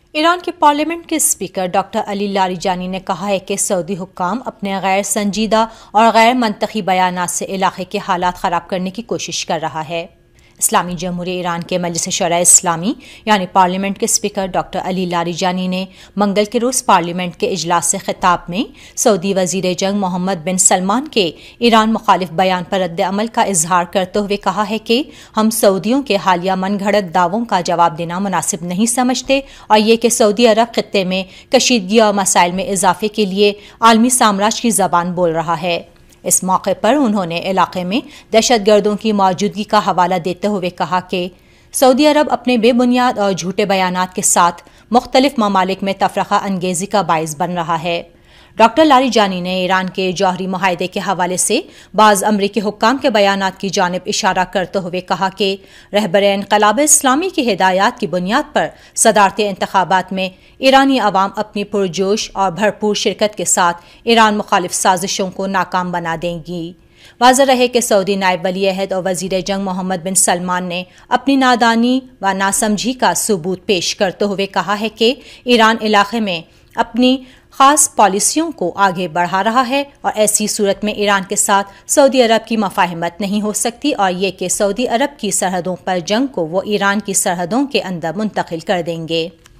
ایران کے پارلیمنٹ کے speaker doctor علی Larijani نے کہا ہے کہ سعودی حکام اپنے غیر سنجیدہ اور غیر منطقی بیانات سے علاقے کے حالات خراب کرنے کی کوشش کر رہا ہے۔ اسلامی جمہوریہ ایران کے مجلس شورائے اسلامی یعنی پارلیمنٹ کے اسپیکر ڈاکٹر علی لاریجانی نے منگل کے روز پارلیمنٹ کے اجلاس سے خطاب میں سعودی وزیر جنگ محمد بن سلمان کے ایران مخالف بیان پر رد عمل کا اظہار کرتے ہوئے کہا ہے کہ ہم سعودیوں کے حالیہ من گھڑت دعووں کا جواب دینا مناسب نہیں سمجھتے، اور یہ کہ سعودی عرب خطے میں کشیدگی اور مسائل میں اضافے کے لیے عالمی سامراج کی زبان بول رہا ہے۔ اس موقع پر انہوں نے علاقے میں دہشت گردوں کی موجودگی کا حوالہ دیتے ہوئے کہا کہ سعودی عرب اپنے بے بنیاد اور جھوٹے بیانات کے ساتھ مختلف ممالک میں تفرقہ انگیزی کا باعث بن رہا ہے۔ ڈاکٹر لاریجانی نے ایران کے جوہری معاہدے کے حوالے سے بعض امریکی حکام کے بیانات کی جانب اشارہ کرتے ہوئے کہا کہ رہبر انقلاب اسلامی کی ہدایات کی بنیاد پر صدارتی انتخابات میں ایرانی عوام اپنی پرجوش اور بھرپور شرکت کے ساتھ ایران مخالف سازشوں کو ناکام بنا دیں گی۔ واضح رہے کہ سعودی نائب ولی عہد اور وزیر جنگ محمد بن سلمان نے اپنی نادانی و ناسمجھی کا ثبوت پیش کرتے ہوئے کہا ہے کہ ایران علاقے میں اپنی خاص پالیسیوں کو آگے بڑھا رہا ہے، اور ایسی صورت میں ایران کے ساتھ سعودی عرب کی مفاہمت نہیں ہو سکتی، اور یہ کہ سعودی عرب کی سرحدوں پر جنگ کو وہ ایران کی سرحدوں کے اندر منتقل کر دیں گے۔